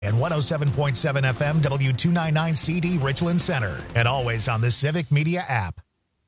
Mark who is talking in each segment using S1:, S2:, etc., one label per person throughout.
S1: and 107.7 FM W299CD Richland Center, and always on the Civic Media app.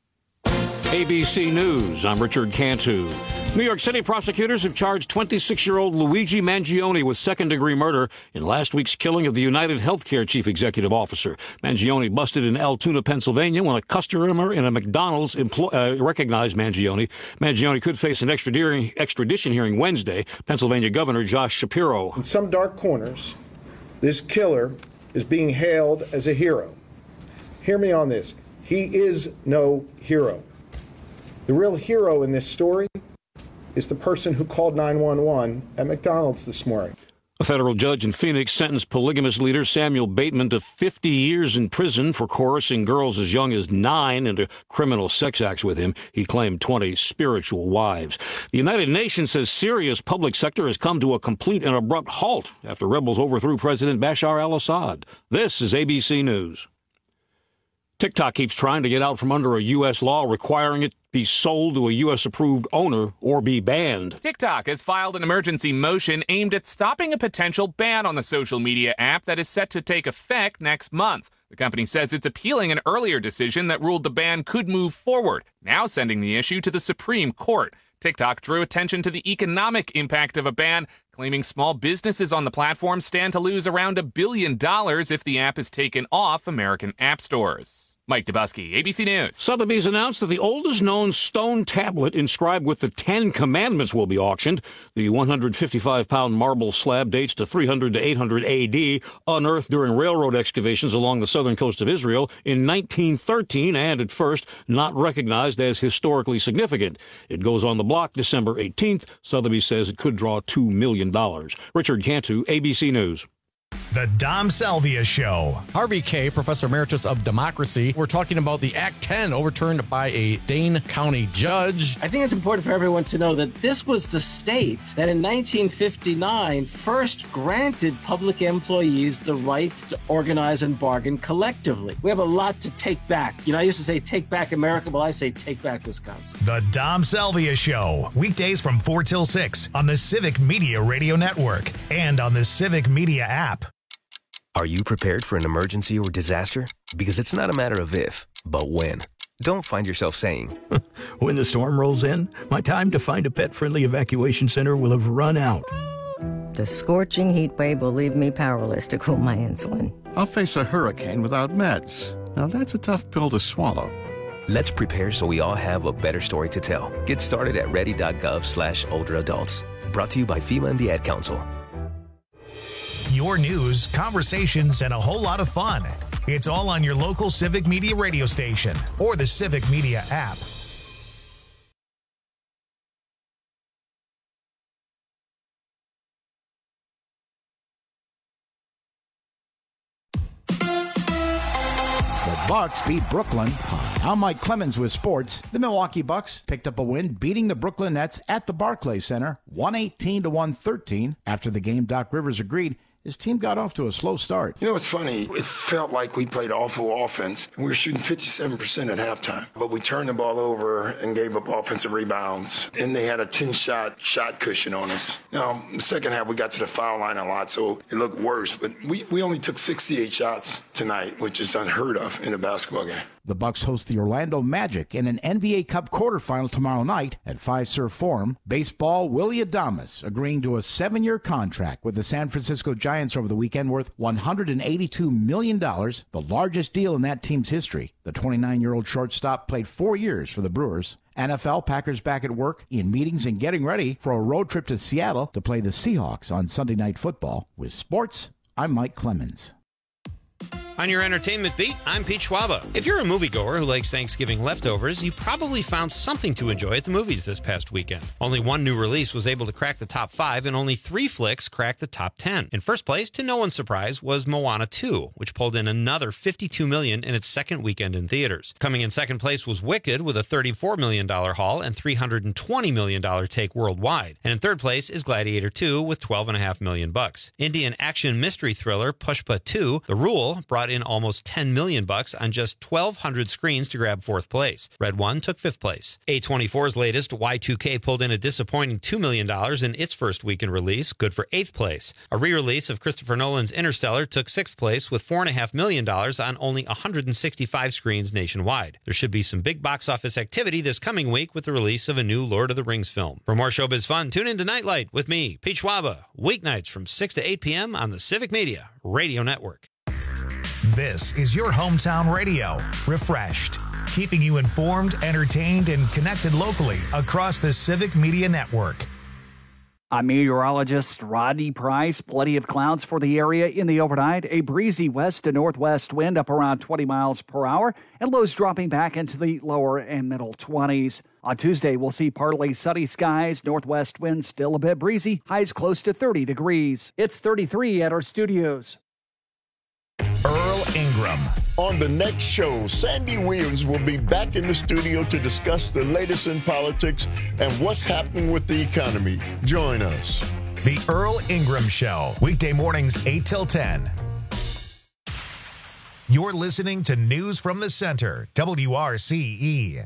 S2: ABC News, I'm Richard Cantu. New York City prosecutors have charged 26-year-old Luigi Mangione with second-degree murder in last week's killing of the United Healthcare chief executive officer. Mangione busted in Altoona, Pennsylvania, when a customer in a McDonald's recognized Mangione. Mangione could face an extradition hearing Wednesday. Pennsylvania Governor Josh Shapiro.
S3: In some dark corners, this killer is being hailed as a hero. Hear me on this. He is no hero. The real hero in this story is the person who called 911 at McDonald's this morning.
S2: A federal judge in Phoenix sentenced polygamous leader Samuel Bateman to 50 years in prison for coercing girls as young as 9 into criminal sex acts with him. He claimed 20 spiritual wives. The United Nations says Syria's public sector has come to a complete and abrupt halt after rebels overthrew President Bashar al-Assad. This is ABC News. TikTok keeps trying to get out from under a U.S. law requiring it be sold to a U.S.-approved owner or be banned.
S4: TikTok has filed an emergency motion aimed at stopping a potential ban on the social media app that is set to take effect next month. The company says it's appealing an earlier decision that ruled the ban could move forward, now sending the issue to the Supreme Court. TikTok drew attention to the economic impact of a ban, claiming small businesses on the platform stand to lose around $1 billion if the app is taken off American app stores. Mike Dubusky, ABC News.
S2: Sotheby's announced that the oldest known stone tablet inscribed with the 10 Commandments will be auctioned. The 155-pound marble slab dates to 300 to 800 AD, unearthed during railroad excavations along the southern coast of Israel in 1913, and at first not recognized as historically significant. It goes on the block December 18th. Sotheby's says it could draw $2 million. Richard Cantu, ABC News.
S1: The Dom Salvia Show.
S5: Harvey Kaye, Professor Emeritus of Democracy. We're talking about the Act 10 overturned by a Dane County judge.
S6: I think it's important for everyone to know that this was the state that in 1959 first granted public employees the right to organize and bargain collectively. We have a lot to take back. I used to say take back America. Well, I say take back Wisconsin.
S1: The Dom Salvia Show. Weekdays from 4 till 6 on the Civic Media Radio Network and on the Civic Media app.
S7: Are you prepared for an emergency or disaster? Because it's not a matter of if, but when. Don't find yourself saying,
S8: when the storm rolls in, my time to find a pet-friendly evacuation center will have run out.
S9: The scorching heat wave will leave me powerless to cool my insulin.
S10: I'll face a hurricane without meds. Now that's a tough pill to swallow.
S7: Let's prepare so we all have a better story to tell. Get started at ready.gov/older adults. Brought to you by FEMA and the Ad Council.
S1: Your news, conversations, and a whole lot of fun. It's all on your local Civic Media radio station or the Civic Media app.
S11: The Bucks beat Brooklyn. I'm Mike Clemens with sports. The Milwaukee Bucks picked up a win, beating the Brooklyn Nets at the Barclays Center, 118-113. After the game, Doc Rivers agreed his team got off to a slow start.
S12: It's funny. It felt like we played awful offense. We were shooting 57% at halftime, but we turned the ball over and gave up offensive rebounds. And they had a 10-shot cushion on us. Now, the second half, we got to the foul line a lot, so it looked worse. But we only took 68 shots tonight, which is unheard of in a basketball game.
S11: The Bucks host the Orlando Magic in an NBA Cup quarterfinal tomorrow night at Fiserv Forum. Baseball, Willy Adames agreeing to a 7-year contract with the San Francisco Giants over the weekend worth $182 million, the largest deal in that team's history. The 29-year-old shortstop played 4 years for the Brewers. NFL, Packers back at work in meetings and getting ready for a road trip to Seattle to play the Seahawks on Sunday Night Football. With sports, I'm Mike Clemens.
S13: On your entertainment beat, I'm Pete Schwaba. If you're a moviegoer who likes Thanksgiving leftovers, you probably found something to enjoy at the movies this past weekend. Only one new release was able to crack the top 5, and only 3 flicks cracked the top 10. In first place, to no one's surprise, was Moana 2, which pulled in another $52 million in its second weekend in theaters. Coming in second place was Wicked with a $34 million haul and $320 million take worldwide. And in third place is Gladiator 2 with $12.5 million. Indian action mystery thriller Pushpa 2, The Rule, brought brought in almost $10 million on just 1,200 screens to grab 4th place. Red One took 5th place. A24's latest, Y2K, pulled in a disappointing $2 million in its first weekend release, good for 8th place. A re-release of Christopher Nolan's Interstellar took 6th place with $4.5 million on only 165 screens nationwide. There should be some big box office activity this coming week with the release of a new Lord of the Rings film. For more showbiz fun, tune in to Nightlight with me, Pete Schwaba, weeknights from 6 to 8 p.m. on the Civic Media Radio Network.
S1: This is your hometown radio, refreshed, keeping you informed, entertained, and connected locally across the Civic Media Network.
S14: I'm meteorologist Rodney Price. Plenty of clouds for the area in the overnight. A breezy west to northwest wind up around 20 miles per hour, and lows dropping back into the lower and middle 20s. On Tuesday, we'll see partly sunny skies. Northwest winds still a bit breezy. Highs close to 30 degrees. It's 33 at our studios.
S1: Earl Ingram.
S15: On the next show, Sandy Williams will be back in the studio to discuss the latest in politics and what's happening with the economy. Join us.
S1: The Earl Ingram Show, weekday mornings 8 till 10. You're listening to News from the Center, WRCE.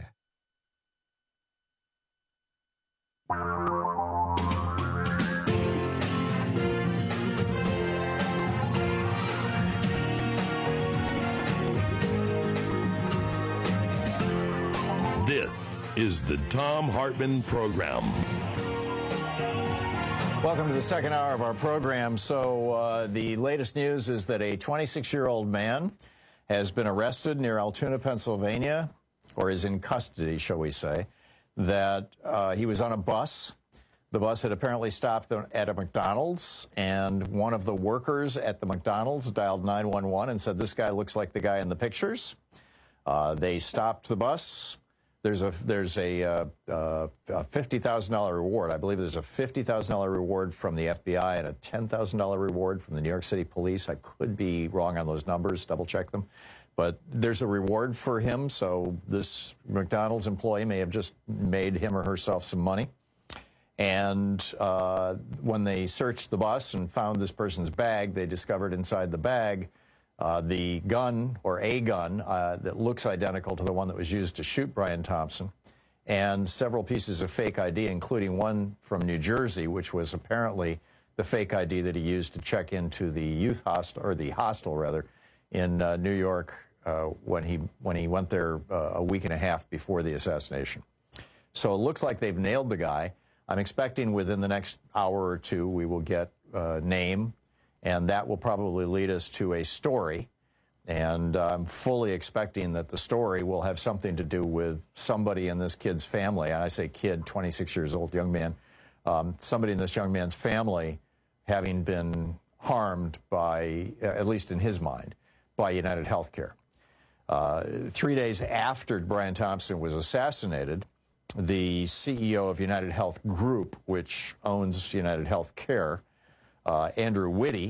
S16: This is the Thom Hartmann Program.
S17: Welcome to the second hour of our program. So the latest news is that a 26-year-old man has been arrested near Altoona, Pennsylvania, or is in custody, shall we say, that he was on a bus. The bus had apparently stopped at a McDonald's, and one of the workers at the McDonald's dialed 911 and said, "This guy looks like the guy in the pictures." They stopped the bus. There's a $50,000 reward. I believe there's a $50,000 reward from the FBI and a $10,000 reward from the New York City Police. I could be wrong on those numbers. Double check them. But there's a reward for him. So this McDonald's employee may have just made him or herself some money. And when they searched the bus and found this person's bag, they discovered inside the bag the gun, or a gun, that looks identical to the one that was used to shoot Brian Thompson, and several pieces of fake ID, including one from New Jersey, which was apparently the fake ID that he used to check into the youth hostel, or the hostel rather, in New York when he went there a week and a half before the assassination. So it looks like they've nailed the guy. I'm expecting within the next hour or two we will get name, and that will probably lead us to a story. And I'm fully expecting that the story will have something to do with somebody in this kid's family. And I say kid, 26 years old, young man. Somebody in this young man's family having been harmed by, at least in his mind, by United Healthcare. 3 days after Brian Thompson was assassinated, the CEO of United Health Group, which owns United Healthcare, Andrew Whitty,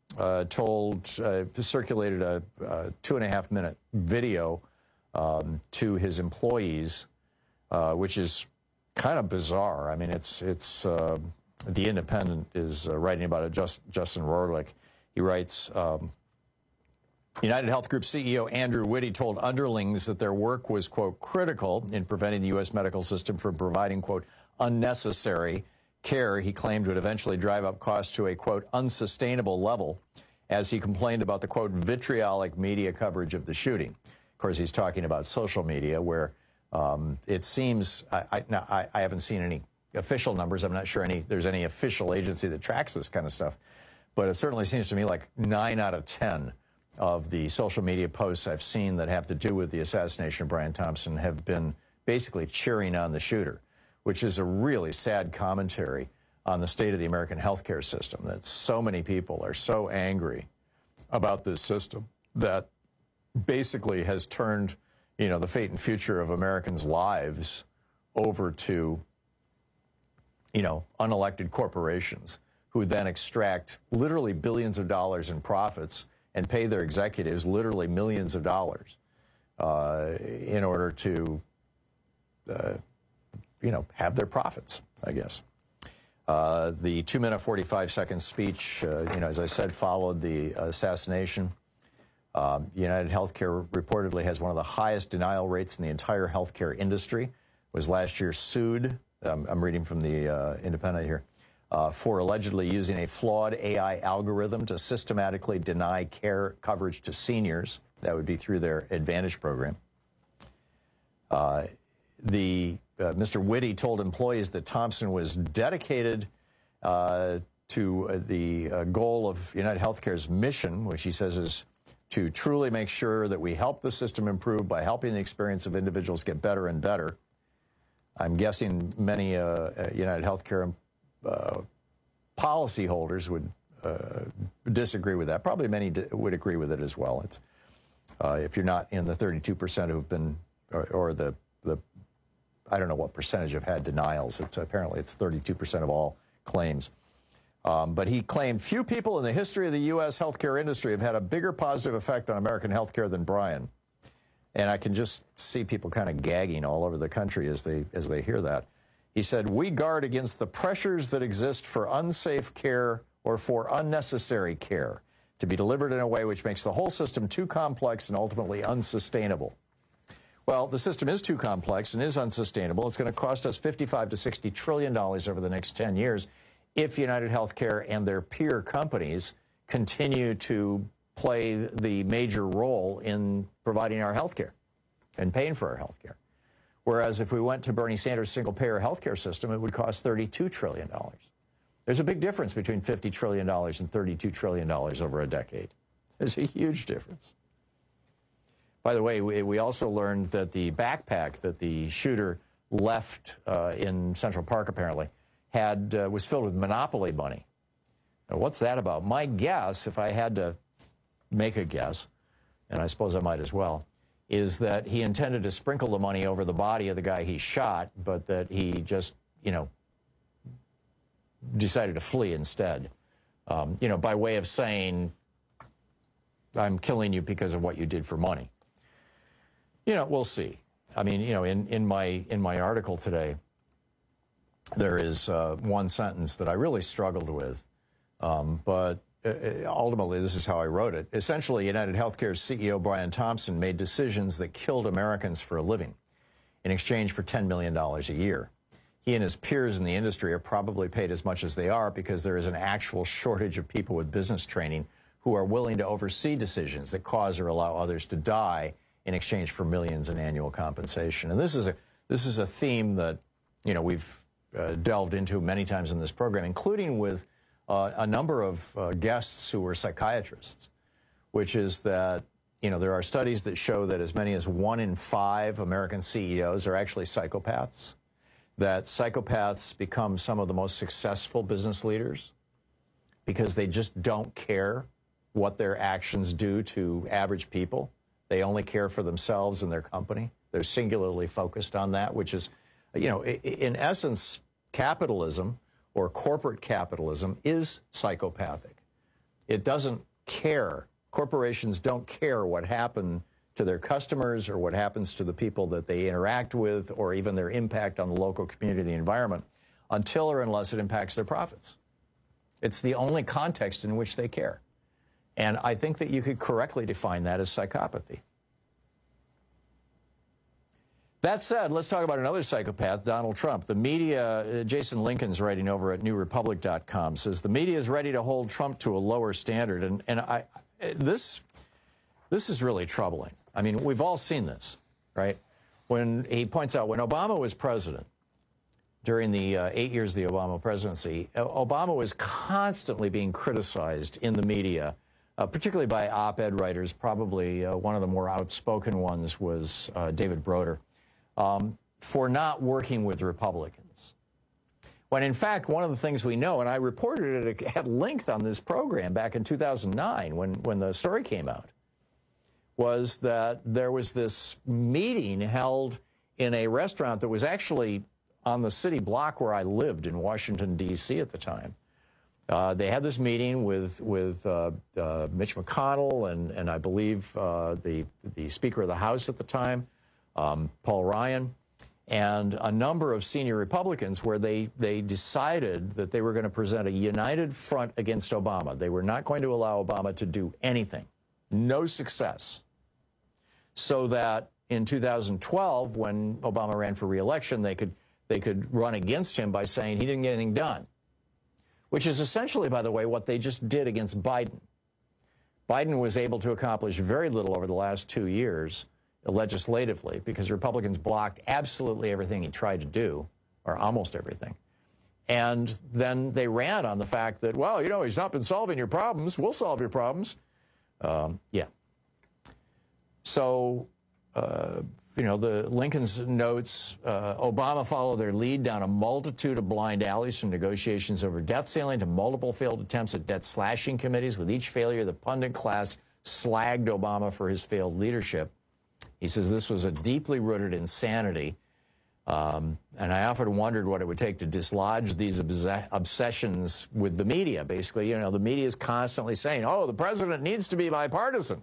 S17: circulated a 2.5-minute video to his employees, which is kind of bizarre. I mean, it's The Independent is writing about it. Justin Rorlick, he writes, United Health Group CEO Andrew Whitty told underlings that their work was, quote, critical in preventing the U.S. medical system from providing, quote, unnecessary care he claimed would eventually drive up costs to a, quote, unsustainable level, as he complained about the, quote, vitriolic media coverage of the shooting. Of course, he's talking about social media, where it seems, I haven't seen any official numbers. I'm not sure there's any official agency that tracks this kind of stuff. But it certainly seems to me like 9 out of 10 of the social media posts I've seen that have to do with the assassination of Brian Thompson have been basically cheering on the shooter, which is a really sad commentary on the state of the American healthcare system, that so many people are so angry about this system that basically has turned, the fate and future of Americans' lives over to, unelected corporations who then extract literally billions of dollars in profits and pay their executives literally millions of dollars in order to, have their profits, I guess. The 2-minute, 45-second speech, as I said, followed the assassination. United Healthcare reportedly has one of the highest denial rates in the entire healthcare industry. Was last year sued, I'm reading from the Independent here, for allegedly using a flawed AI algorithm to systematically deny care coverage to seniors. That would be through their Advantage program. Mr. Whitty told employees that Thompson was dedicated to the goal of United Healthcare's mission, which he says is to truly make sure that we help the system improve by helping the experience of individuals get better and better. I'm guessing many United Healthcare policyholders would disagree with that. Probably many would agree with it as well. It's if you're not in the 32% who've been, or the I don't know what percentage have had denials. Apparently it's 32% of all claims. But he claimed few people in the history of the U.S. healthcare industry have had a bigger positive effect on American healthcare than Brian. And I can just see people kind of gagging all over the country as they hear that. He said, "We guard against the pressures that exist for unsafe care or for unnecessary care to be delivered in a way which makes the whole system too complex and ultimately unsustainable." Well, the system is too complex and is unsustainable. It's going to cost us $55 to $60 trillion over the next 10 years if United Healthcare and their peer companies continue to play the major role in providing our health care and paying for our health care. Whereas if we went to Bernie Sanders' single-payer health care system, it would cost $32 trillion. There's a big difference between $50 trillion and $32 trillion over a decade. There's a huge difference. By the way, we also learned that the backpack that the shooter left in Central Park, apparently, was filled with Monopoly money. Now, what's that about? My guess, if I had to make a guess, and I suppose I might as well, is that he intended to sprinkle the money over the body of the guy he shot, but that he just, decided to flee instead, by way of saying, I'm killing you because of what you did for money. We'll see. I mean, in my article today, there is one sentence that I really struggled with, but ultimately this is how I wrote it. Essentially, United Healthcare's CEO Brian Thompson made decisions that killed Americans for a living in exchange for $10 million a year. He and his peers in the industry are probably paid as much as they are because there is an actual shortage of people with business training who are willing to oversee decisions that cause or allow others to die in exchange for millions in annual compensation. And this is a theme that we've delved into many times in this program, including with a number of guests who were psychiatrists, which is that there are studies that show that as many as 1 in 5 American CEOs are actually psychopaths, that psychopaths become some of the most successful business leaders because they just don't care what their actions do to average people. They only care for themselves and their company. They're singularly focused on that, which is, in essence, capitalism or corporate capitalism is psychopathic. It doesn't care. Corporations don't care what happened to their customers or what happens to the people that they interact with or even their impact on the local community, the environment, until or unless it impacts their profits. It's the only context in which they care. And I think that you could correctly define that as psychopathy. That said, let's talk about another psychopath, Donald Trump. The media, Jason Lincoln's writing over at NewRepublic.com, says the media is ready to hold Trump to a lower standard. And this is really troubling. I mean, we've all seen this, right? When he points out when Obama was president, during the 8 years of the Obama presidency, Obama was constantly being criticized in the media, particularly by op-ed writers. Probably one of the more outspoken ones was David Broder, for not working with Republicans. When in fact, one of the things we know, and I reported it at length on this program back in 2009 when the story came out, was that there was this meeting held in a restaurant that was actually on the city block where I lived in Washington, D.C. at the time. They had this meeting with Mitch McConnell and I believe the Speaker of the House at the time, Paul Ryan, and a number of senior Republicans where they decided that they were going to present a united front against Obama. They were not going to allow Obama to do anything, No success. So that in 2012, when Obama ran for re-election, they could run against him by saying he didn't get anything done, which is essentially, by the way, what they just did against Biden. Biden was able to accomplish very little over the last 2 years legislatively because Republicans blocked absolutely everything he tried to do, or almost everything. And then they ran on the fact that, well, you know, he's not been solving your problems. We'll solve your problems. Yeah. So, you know, the Lincoln's notes, Obama followed their lead down a multitude of blind alleys, from negotiations over debt ceiling to multiple failed attempts at debt slashing committees. With each failure, the pundit class slagged Obama for his failed leadership. He says this was a deeply rooted insanity. And I often wondered what it would take to dislodge these obsessions with the media. Basically, you know, the media is constantly saying, oh, the president needs to be bipartisan.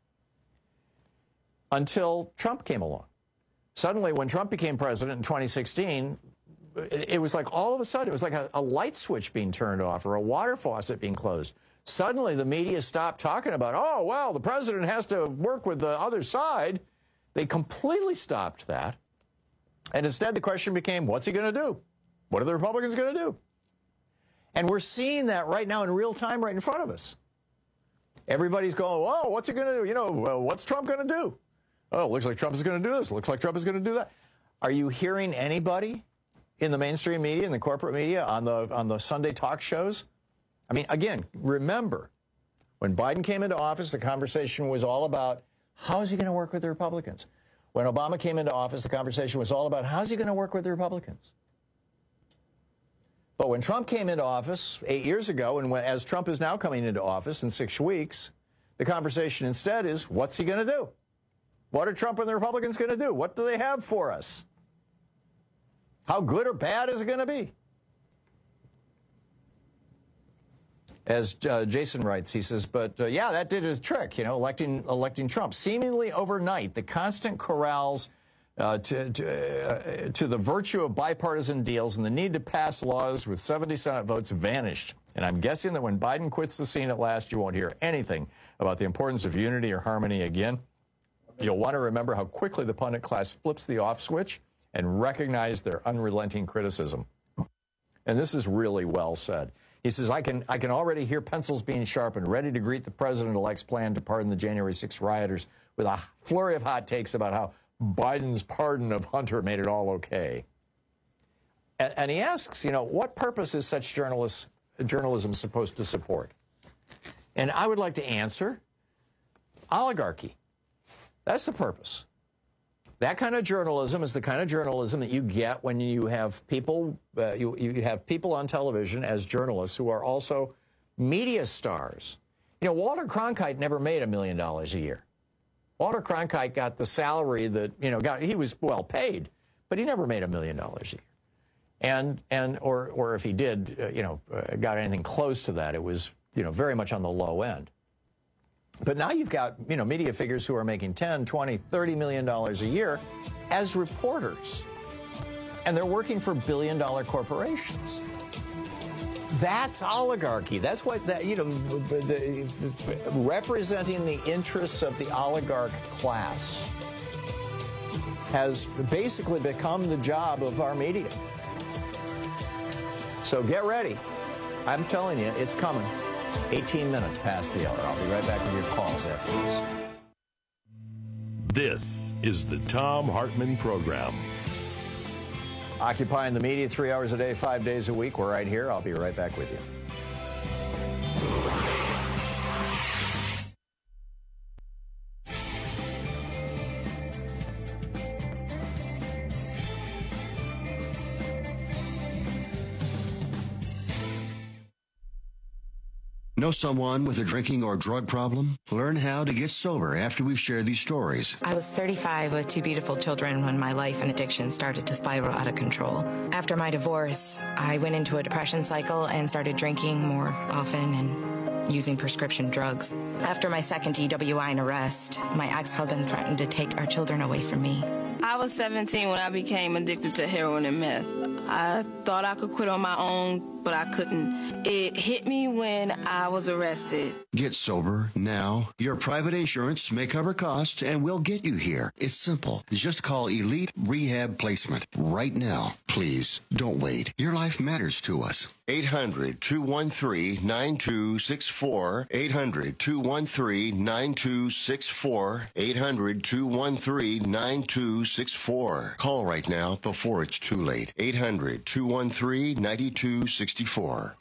S17: Until Trump came along. Suddenly, when Trump became president in 2016, it was like all of a sudden, it was like a light switch being turned off or a water faucet being closed. Suddenly, the media stopped talking about, oh, well, the president has to work with the other side. They completely stopped that. And instead, the question became, what's he going to do? What are the Republicans going to do? And we're seeing that right now in real time right in front of us. Everybody's going, oh, what's he going to do? You know, what's Trump going to do? Oh, it looks like Trump is going to do this. Looks like Trump is going to do that. Are you hearing anybody in the mainstream media, in the corporate media, on the Sunday talk shows? I mean, again, remember, when Biden came into office, the conversation was all about how is he going to work with the Republicans? When Obama came into office, the conversation was all about how is he going to work with the Republicans? But when Trump came into office 8 years ago, and as Trump is now coming into office in 6 weeks, the conversation instead is, what's he going to do? What are Trump and the Republicans going to do? What do they have for us? How good or bad is it going to be? As Jason writes, he says, but yeah, that did a trick, you know, electing Trump. Seemingly overnight, the constant corrals to the virtue of bipartisan deals and the need to pass laws with 70 Senate votes vanished. And I'm guessing that when Biden quits the scene at last, you won't hear anything about the importance of unity or harmony again. You'll want to remember how quickly the pundit class flips the off switch and recognize their unrelenting criticism. And this is really well said. He says, I can already hear pencils being sharpened, ready to greet the president-elect's plan to pardon the January 6th rioters with a flurry of hot takes about how Biden's pardon of Hunter made it all okay. And he asks, you know, what purpose is such journalism supposed to support? And I would like to answer, oligarchy. That's the purpose. That kind of journalism is the kind of journalism that you get when you have people, you have people on television as journalists who are also media stars. You know, Walter Cronkite never made $1 million a year. Walter Cronkite got the salary that, you know, he was well paid, but he never made $1 million a year. Or if he did, got anything close to that, it was, you know, very much on the low end. But now you've got, you know, media figures who are making $10, $20, $30 million a year as reporters. And they're working for billion-dollar corporations. That's oligarchy. That's what, representing the interests of the oligarch class has basically become the job of our media. So get ready. I'm telling you, it's coming. 18 minutes past the hour. I'll be right back with your calls after this.
S16: This is the Thom Hartmann Program.
S17: Occupying the media 3 hours a day, 5 days a week. We're right here. I'll be right back with you.
S18: Know someone with a drinking or drug problem? Learn how to get sober after we've shared these stories.
S19: I was 35 with 2 beautiful children when my life and addiction started to spiral out of control. After my divorce, I went into a depression cycle and started drinking more often and using prescription drugs. After my second DWI and arrest, my ex-husband threatened to take our children away from me.
S20: I was 17 when I became addicted to heroin and meth. I thought I could quit on my own, but I couldn't. It hit me when I was arrested.
S18: Get sober now. Your private insurance may cover costs and we'll get you here. It's simple. Just call Elite Rehab Placement right now. Please don't wait. Your life matters to us. 800-213-9264. 800-213-9264. 800-213-9264. Call right now before it's too late. 800-213-9264.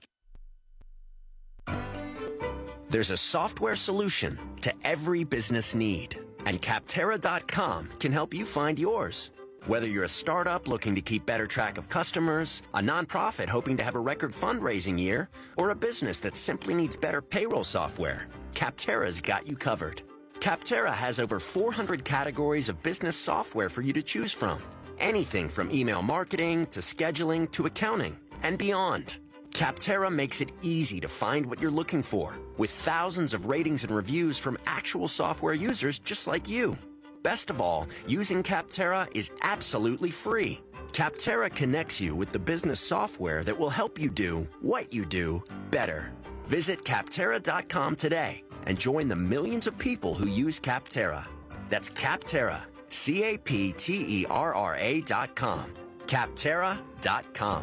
S21: There's a software solution to every business need, and Capterra.com can help you find yours. Whether you're a startup looking to keep better track of customers, a nonprofit hoping to have a record fundraising year, or a business that simply needs better payroll software, Capterra's got you covered. Capterra has over 400 categories of business software for you to choose from. Anything from email marketing to scheduling to accounting and beyond. Capterra makes it easy to find what you're looking for, with thousands of ratings and reviews from actual software users just like you. Best of all, using Capterra is absolutely free. Capterra connects you with the business software that will help you do what you do better. Visit Capterra.com today and join the millions of people who use Capterra. That's Capterra, Capterra.com. Capterra.com.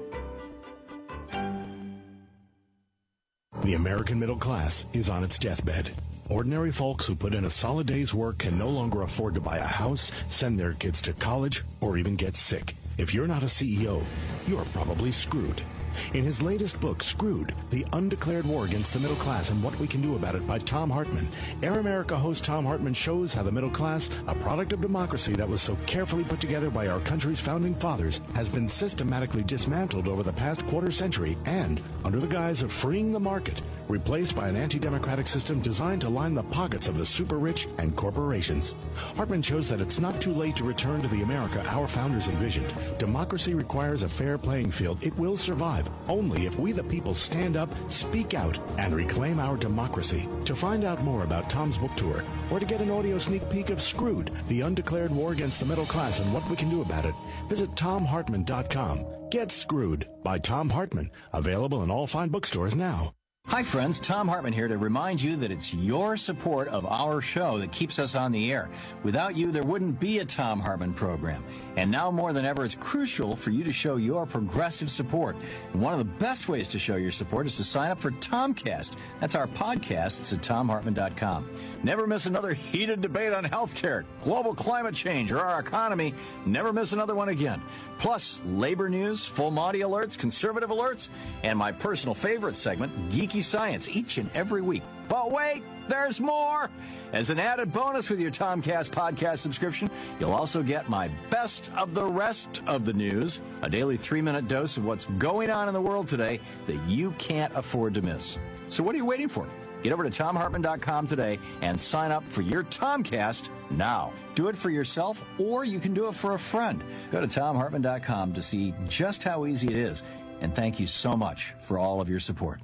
S22: The American middle class is on its deathbed. Ordinary folks who put in a solid day's work can no longer afford to buy a house, send their kids to college, or even get sick. If you're not a CEO, you're probably screwed. In his latest book, Screwed, The Undeclared War Against the Middle Class and What We Can Do About It by Thom Hartmann, Air America host Thom Hartmann shows how the middle class, a product of democracy that was so carefully put together by our country's founding fathers, has been systematically dismantled over the past quarter century and, under the guise of freeing the market, replaced by an anti-democratic system designed to line the pockets of the super rich and corporations. Hartmann shows that it's not too late to return to the America our founders envisioned. Democracy requires a fair playing field. It will survive only if we the people stand up, speak out, and reclaim our democracy. To find out more about Tom's book tour, or to get an audio sneak peek of Screwed, The Undeclared War Against the Middle Class and What We Can Do About It, visit TomHartmann.com. Get Screwed by Thom Hartmann. Available in all fine bookstores now.
S23: Hi, friends. Thom Hartmann here to remind you that it's your support of our show that keeps us on the air. Without you, there wouldn't be a Thom Hartmann program. And now more than ever, it's crucial for you to show your progressive support. And one of the best ways to show your support is to sign up for Tomcast. That's our podcast. It's at TomHartmann.com. Never miss another heated debate on healthcare, global climate change, or our economy. Never miss another one again. Plus, labor news, full Monty alerts, conservative alerts, and my personal favorite segment, Geeky Science, each and every week. But wait, there's more! As an added bonus with your Tomcast podcast subscription, you'll also get my best of the rest of the news, a daily 3-minute dose of what's going on in the world today that you can't afford to miss. So what are you waiting for? Get over to TomHartmann.com today and sign up for your Tomcast now. Do it for yourself, or you can do it for a friend. Go to TomHartmann.com to see just how easy it is. And thank you so much for all of your support.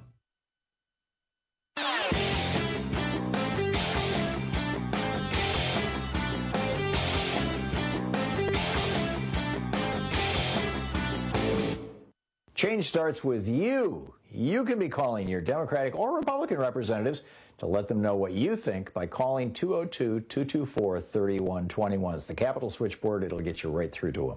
S17: Change starts with you. You can be calling your Democratic or Republican representatives to let them know what you think by calling 202-224-3121. It's the Capitol switchboard. It'll get you right through to them.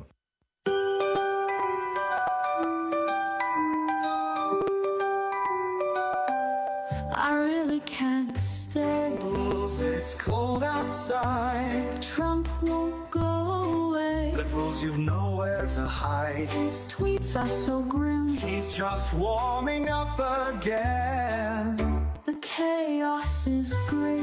S24: I really can't stay. It's cold outside. Trump won't go away. Liberals, you've nowhere to hide. His tweets are so grim. He's just warming up again. The chaos is great.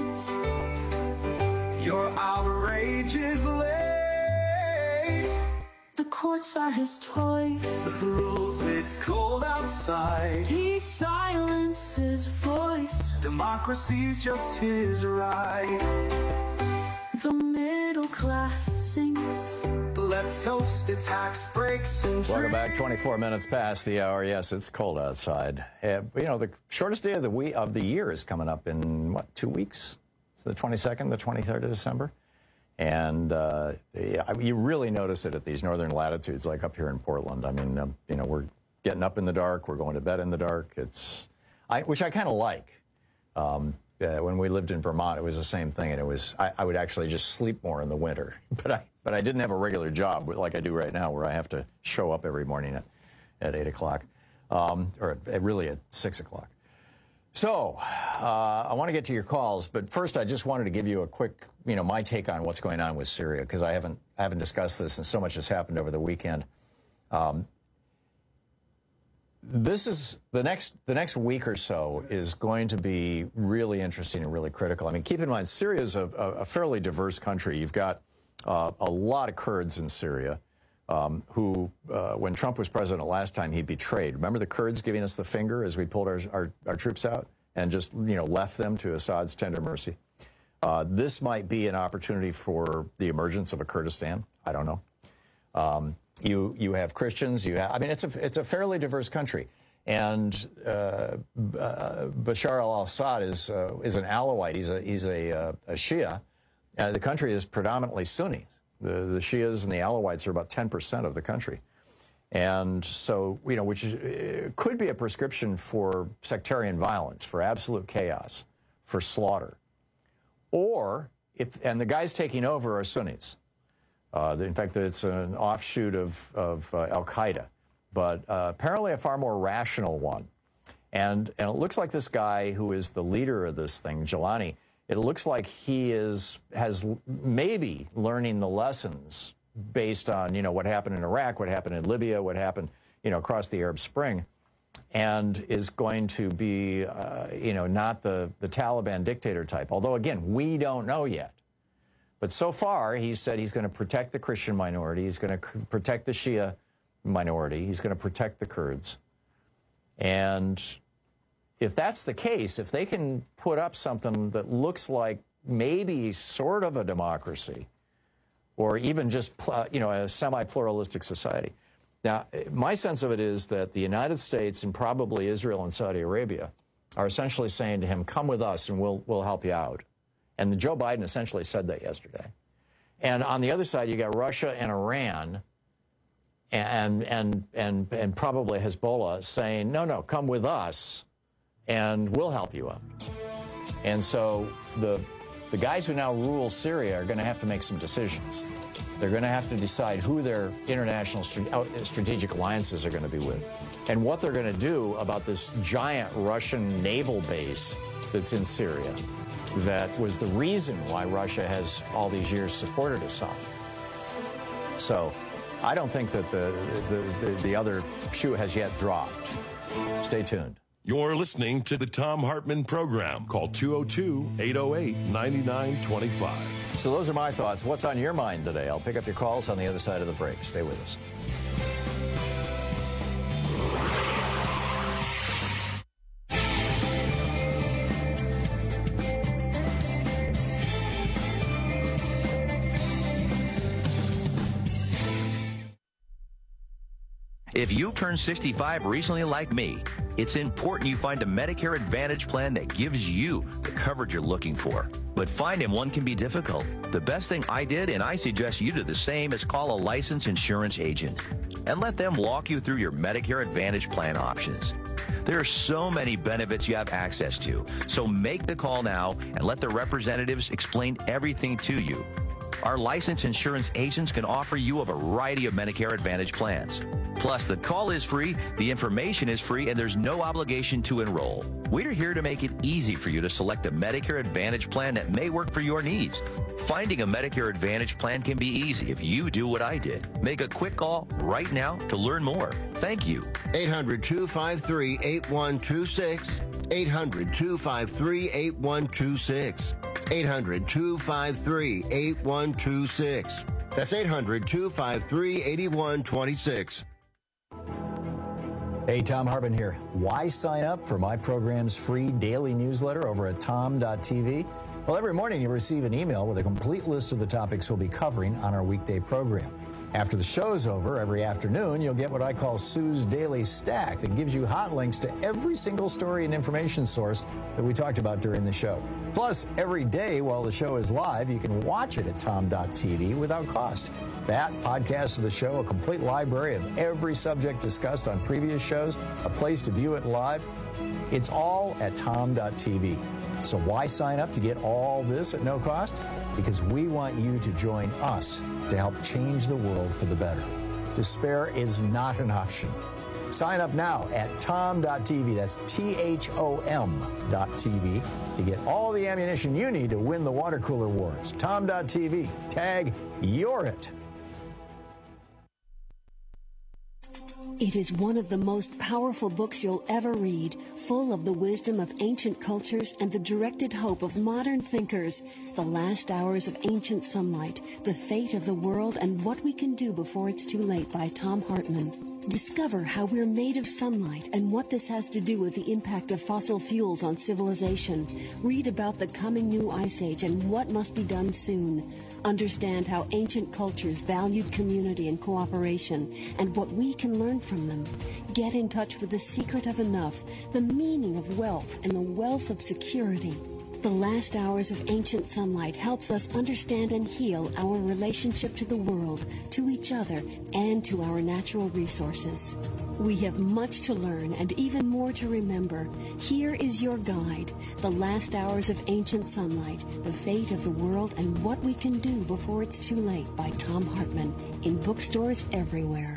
S24: Your outrage is late. The courts are his toys. The rules, it's cold outside. He silences voice. Democracy's just his right. The middle class sings. Let's toast to tax breaks and
S17: Welcome back. 24 minutes past the hour. Yes, it's cold outside. The shortest day of the year is coming up in, 2 weeks? It's the 22nd, the 23rd of December. And you really notice it at these northern latitudes, like up here in Portland. I mean, we're getting up in the dark. We're going to bed in the dark. Which I kind of like. When we lived in Vermont, it was the same thing, and I would actually just sleep more in the winter. But I didn't have a regular job like I do right now, where I have to show up every morning at 8 o'clock, or really at 6 o'clock. So I want to get to your calls, but first I just wanted to give you a quick, my take on what's going on with Syria, because I haven't discussed this, and so much has happened over the weekend. This is the next week or so is going to be really interesting and really critical. I mean, keep in mind, Syria is a fairly diverse country. You've got a lot of Kurds in Syria who, when Trump was president last time, he betrayed. Remember the Kurds giving us the finger as we pulled our troops out and just, left them to Assad's tender mercy? This might be an opportunity for the emergence of a Kurdistan. I don't know. You have Christians. It's a fairly diverse country, and Bashar al-Assad is an Alawite. He's a Shia. The country is predominantly Sunnis. The Shias and the Alawites are about 10% of the country, and so which could be a prescription for sectarian violence, for absolute chaos, for slaughter, and the guys taking over are Sunnis. In fact, it's an offshoot of al-Qaeda, but apparently a far more rational one. And it looks like this guy who is the leader of this thing, Jilani, it looks like he has maybe learning the lessons based on, what happened in Iraq, what happened in Libya, what happened, across the Arab Spring, and is going to be, not the Taliban dictator type. Although, again, we don't know yet. But so far, he said he's going to protect the Christian minority. He's going to protect the Shia minority. He's going to protect the Kurds. And if that's the case, if they can put up something that looks like maybe sort of a democracy, or even just, a semi-pluralistic society. Now, my sense of it is that the United States and probably Israel and Saudi Arabia are essentially saying to him, come with us and we'll help you out. And Joe Biden essentially said that yesterday. And on the other side, you got Russia and Iran and probably Hezbollah saying, no, come with us and we'll help you up. And so the guys who now rule Syria are going to have to make some decisions. They're going to have to decide who their international strategic alliances are going to be with and what they're going to do about this giant Russian naval base that's in Syria. That was the reason why Russia has all these years supported Assad. So I don't think that the other shoe has yet dropped. Stay tuned.
S16: You're listening to the Thom Hartmann Program. Call 202-808-9925.
S17: So those are my thoughts. What's on your mind today? I'll pick up your calls on the other side of the break. Stay with us.
S2: If you turned 65 recently like me, it's important you find a Medicare Advantage plan that gives you the coverage you're looking for. But finding one can be difficult. The best thing I did, and I suggest you do the same, is call a licensed insurance agent and let them walk you through your Medicare Advantage plan options. There are so many benefits you have access to, so make the call now and let the representatives explain everything to you. Our licensed insurance agents can offer you a variety of Medicare Advantage plans. Plus, the call is free, the information is free, and there's no obligation to enroll. We're here to make it easy for you to select a Medicare Advantage plan that may work for your needs. Finding a Medicare Advantage plan can be easy if you do what I did. Make a quick call right now to learn more. Thank you.
S18: 800-253-8126. 800-253-8126. 800-253-8126. That's 800-253-8126.
S23: Hey, Thom Hartmann here. Why sign up for my program's free daily newsletter over at tom.tv? Well, every morning you receive an email with a complete list of the topics we'll be covering on our weekday program.
S17: After the show's over, every afternoon, you'll get what I call Sue's Daily Stack that gives you hot links to every single story and information source that we talked about during the show. Plus, every day while the show is live, you can watch it at tom.tv without cost. That, podcasts of the show, a complete library of every subject discussed on previous shows, a place to view it live, it's all at tom.tv. So why sign up to get all this at no cost? Because we want you to join us to help change the world for the better. Despair is not an option. Sign up now at tom.tv, that's THOM.tv, to get all the ammunition you need to win the water cooler wars. Tom.tv, tag You're It.
S3: It is one of the most powerful books you'll ever read, full of the wisdom of ancient cultures and the directed hope of modern thinkers. The Last Hours of Ancient Sunlight, The Fate of the World and What We Can Do Before It's Too Late by Tom Hartman. Discover how we're made of sunlight and what this has to do with the impact of fossil fuels on civilization. Read about the coming new ice age and what must be done soon. Understand how ancient cultures valued community and cooperation and what we can learn from them. Get in touch with the secret of enough, the meaning of wealth, and the wealth of security. The Last Hours of Ancient Sunlight helps us understand and heal our relationship to the world, to each other, and to our natural resources. We have much to learn and even more to remember. Here is your guide, The Last Hours of Ancient Sunlight, The Fate of the World and What We Can Do Before It's Too Late by Tom Hartman, in bookstores everywhere.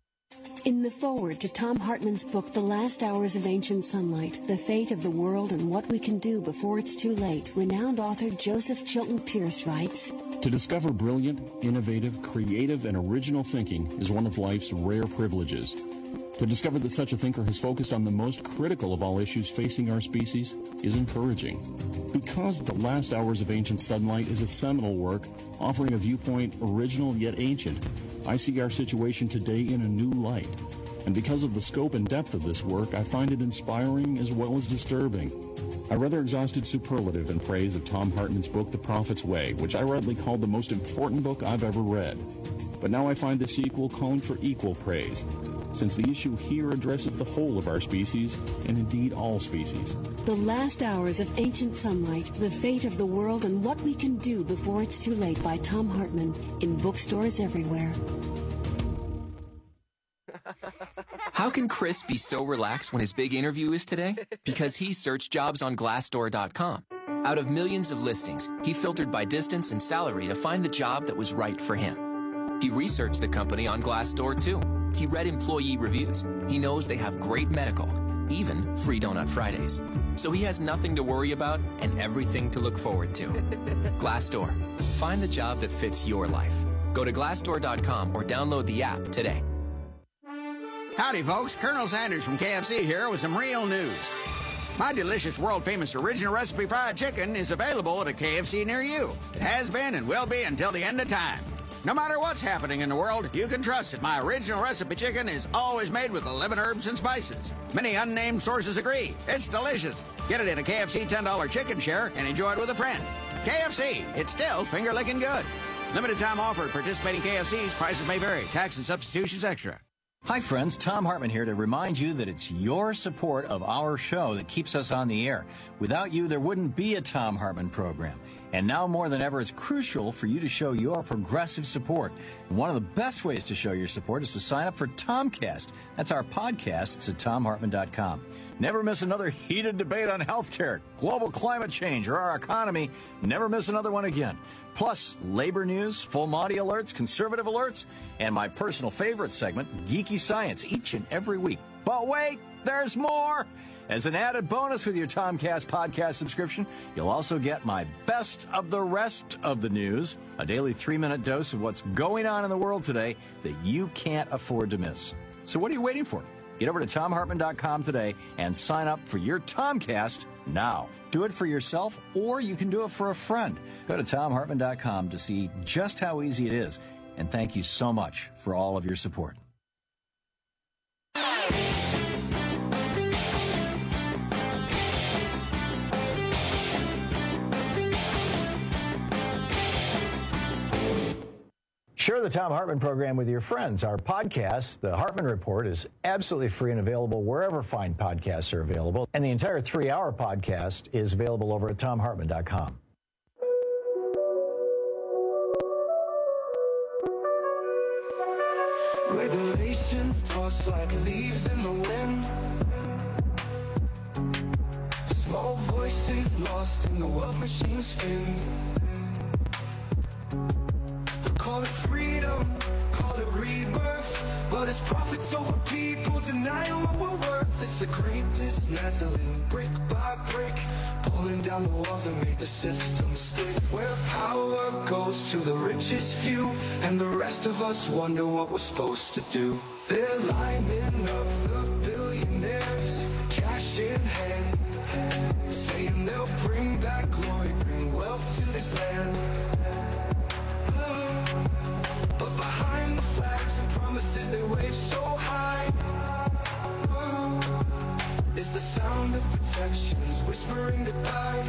S3: In the foreword to Tom Hartman's book, The Last Hours of Ancient Sunlight, The Fate of the World and What We Can Do Before It's Too Late, renowned author Joseph Chilton Pierce writes,
S4: To discover brilliant, innovative, creative, and original thinking is one of life's rare privileges. To discover that such a thinker has focused on the most critical of all issues facing our species is encouraging. Because The Last Hours of Ancient Sunlight is a seminal work offering a viewpoint original yet ancient, I see our situation today in a new light. And because of the scope and depth of this work, I find it inspiring as well as disturbing. I rather exhausted superlative in praise of Tom Hartman's book, The Prophet's Way, which I rightly called the most important book I've ever read. But now I find the sequel calling for equal praise, since the issue here addresses the whole of our species, and indeed all species.
S3: The Last Hours of Ancient Sunlight, The Fate of the World and What We Can Do Before It's Too Late by Tom Hartman, in bookstores everywhere.
S5: How can Chris be so relaxed when his big interview is today? Because he searched jobs on Glassdoor.com. Out of millions of listings, he filtered by distance and salary to find the job that was right for him. He researched the company on Glassdoor, too. He read employee reviews. He knows they have great medical, even free Donut Fridays. So he has nothing to worry about and everything to look forward to. Glassdoor. Find the job that fits your life. Go to Glassdoor.com or download the app today.
S6: Howdy, folks. Colonel Sanders from KFC here with some real news. My delicious, world-famous original recipe fried chicken is available at a KFC near you. It has been and will be until the end of time. No matter what's happening in the world, you can trust that my original recipe chicken is always made with 11 herbs and spices. Many unnamed sources agree. It's delicious. Get it in a KFC $10 chicken share and enjoy it with a friend. KFC, it's still finger-licking good. Limited time offer at participating KFCs. Prices may vary. Tax and substitutions extra.
S23: Hi, friends. Tom Hartman here to remind you that it's your support of our show that keeps us on the air. Without you, there wouldn't be a Tom Hartman program. And now more than ever, it's crucial for you to show your progressive support. And one of the best ways to show your support is to sign up for Tomcast. That's our podcast. It's at TomHartman.com. Never miss another heated debate on healthcare, global climate change, or our economy. Never miss another one again. Plus, labor news, full Monty alerts, conservative alerts, and my personal favorite segment, Geeky Science, each and every week. But wait, there's more! As an added bonus with your Tomcast podcast subscription, you'll also get my best of the rest of the news, a daily 3-minute dose of what's going on in the world today that you can't afford to miss. So what are you waiting for? Get over to TomHartman.com today and sign up for your Tomcast now. Do it for yourself, or you can do it for a friend. Go to TomHartman.com to see just how easy it is. And thank you so much for all of your support. Share the Thom Hartmann program with your friends. Our podcast, The Hartmann Report, is absolutely free and available wherever fine podcasts are available. And the entire 3-hour podcast is available over at ThomHartmann.com.
S24: Regulations tossed like leaves in the wind. Small voices lost in the wealth machine spin. Call it freedom, call it rebirth, but it's profits over people denying what we're worth. It's the great dismantling, brick by brick, pulling down the walls and make the system stick. Where power goes to the richest few, and the rest of us wonder what we're supposed to do. They're lining up the billionaires, cash in hand, saying they'll bring back glory, bring wealth to this land. But behind the flags and promises they wave so high, is the sound of protections whispering goodbye.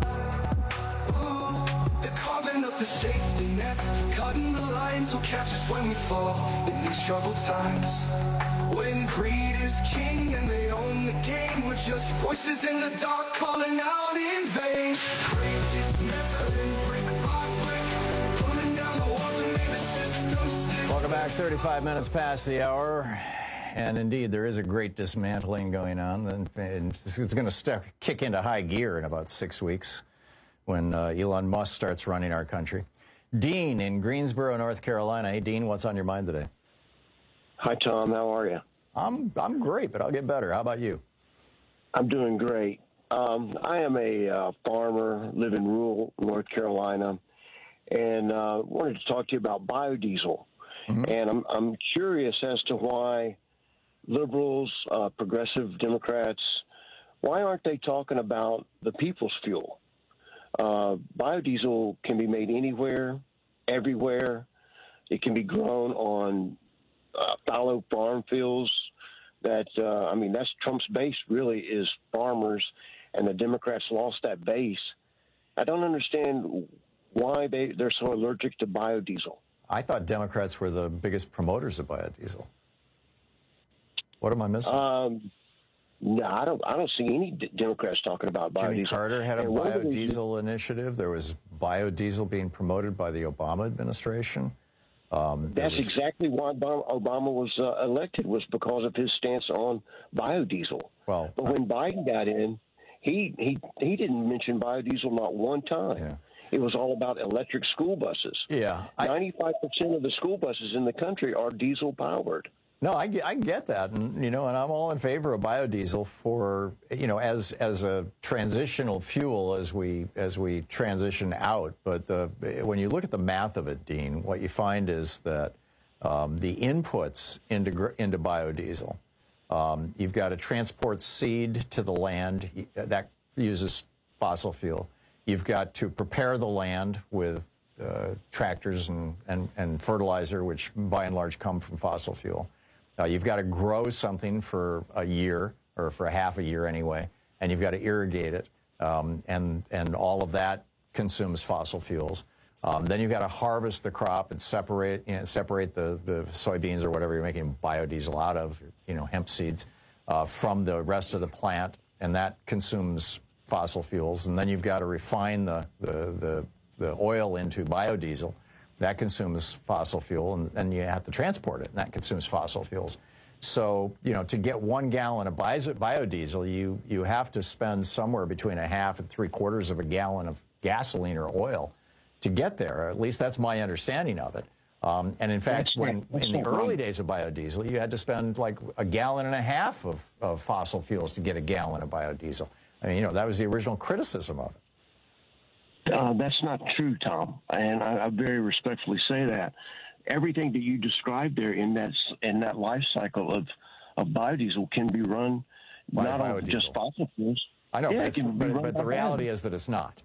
S24: They're carving up the safety nets, cutting the lines will catch us when we fall in these troubled times. When greed is king and they own the game, we're just voices in the dark calling out in vain. Great dismantling, brick by brick, pulling down the walls and make the system stick.
S23: Welcome back, 35 minutes past the hour. And indeed, there is a great dismantling going on. And it's going to kick into high gear in about 6 weeks when Elon Musk starts running our country. Dean in Greensboro, North Carolina. Hey, Dean, what's on your mind today?
S7: Hi, Tom. How are you?
S23: I'm great, but I'll get better. How about you?
S7: I'm doing great. I am a farmer, live in rural North Carolina, and wanted to talk to you about biodiesel. Mm-hmm. And I'm curious as to why liberals, progressive Democrats, why aren't they talking about the people's fuel? Biodiesel can be made anywhere, everywhere. It can be grown on fallow farm fields. That's Trump's base really is farmers, and the Democrats lost that base. I don't understand why they're so allergic to biodiesel.
S17: I thought Democrats were the biggest promoters of biodiesel. What am I missing?
S7: No, I don't see any Democrats talking about biodiesel.
S17: Jimmy Carter had a biodiesel initiative. There was biodiesel being promoted by the Obama administration.
S7: That's exactly why Obama was elected, was because of his stance on biodiesel.
S17: Well,
S7: but when Biden got in, he didn't mention biodiesel not one time.
S17: Yeah.
S7: It was all about electric school buses.
S17: Yeah,
S7: 95% of the school buses in the country are diesel powered.
S17: No, I get that, and and I'm all in favor of biodiesel for as a transitional fuel as we transition out. But when you look at the math of it, Dean, what you find is that the inputs into biodiesel, you've got to transport seed to the land that uses fossil fuel. You've got to prepare the land with tractors and fertilizer, which by and large come from fossil fuel. You've got to grow something for a year, or for half a year anyway, and you've got to irrigate it, and all of that consumes fossil fuels. Then you've got to harvest the crop and separate the soybeans or whatever you're making biodiesel out of, hemp seeds, from the rest of the plant, and that consumes fossil fuels. And then you've got to refine the oil into biodiesel. That consumes fossil fuel, and then you have to transport it, and that consumes fossil fuels. So, to get 1 gallon of biodiesel, you have to spend somewhere between 1/2 and 3/4 of a gallon of gasoline or oil to get there. At least that's my understanding of it. And in fact, in the early days of biodiesel, you had to spend like 1.5 gallons of fossil fuels to get a gallon of biodiesel. I mean, that was the original criticism of it.
S7: That's not true, Tom, and I very respectfully say that. Everything that you described there in that life cycle of biodiesel can be run not on just fossil fuels.
S17: I know, but the reality is that it's not.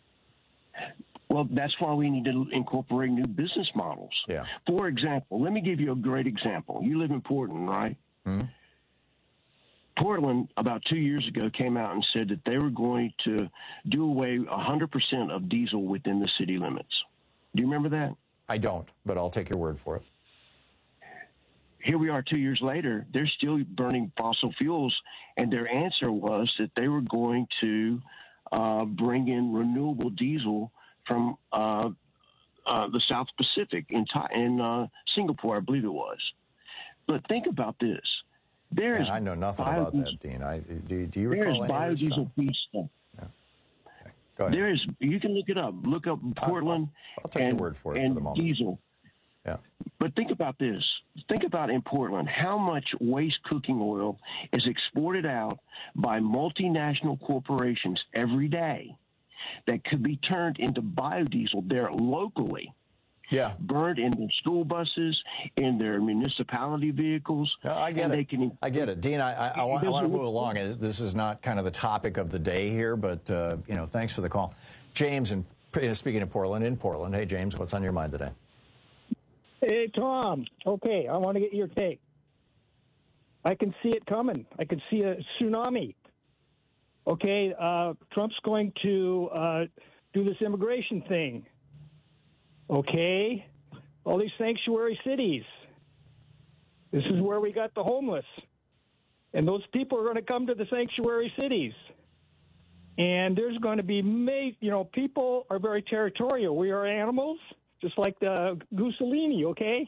S7: Well, that's why we need to incorporate new business models.
S17: Yeah.
S7: For example, let me give you a great example. You live in Portland, right?
S17: Mm-hmm.
S7: Portland, about 2 years ago, came out and said that they were going to do away 100% of diesel within the city limits. Do you remember that?
S17: I don't, but I'll take your word for it.
S7: Here we are 2 years later, they're still burning fossil fuels, and their answer was that they were going to bring in renewable diesel from the South Pacific in Singapore, I believe it was. But think about this.
S17: I know nothing about that, Dean. Do you recall
S7: any of this stuff? Biodiesel feedstock.
S17: Yeah. Okay. Go ahead.
S7: You can look it up. Look up Portland
S17: I'll take your word for it for the moment.
S7: Diesel.
S17: Yeah.
S7: But think about this. Think about in Portland how much waste cooking oil is exported out by multinational corporations every day that could be turned into biodiesel there locally.
S17: Yeah.
S7: Burned in their school buses, in their municipality vehicles.
S17: No, I get it. I get it. Dean, I want to move along. This is not kind of the topic of the day here, but, thanks for the call. James, and speaking of Portland, in Portland. Hey, James, what's on your mind today?
S8: Hey, Tom. Okay, I want to get your take. I can see it coming. I can see a tsunami. Okay, Trump's going to do this immigration thing. Okay, all these sanctuary cities. This is where we got the homeless. And those people are going to come to the sanctuary cities. And there's going to be, people are very territorial. We are animals, just like the Mussolini, okay?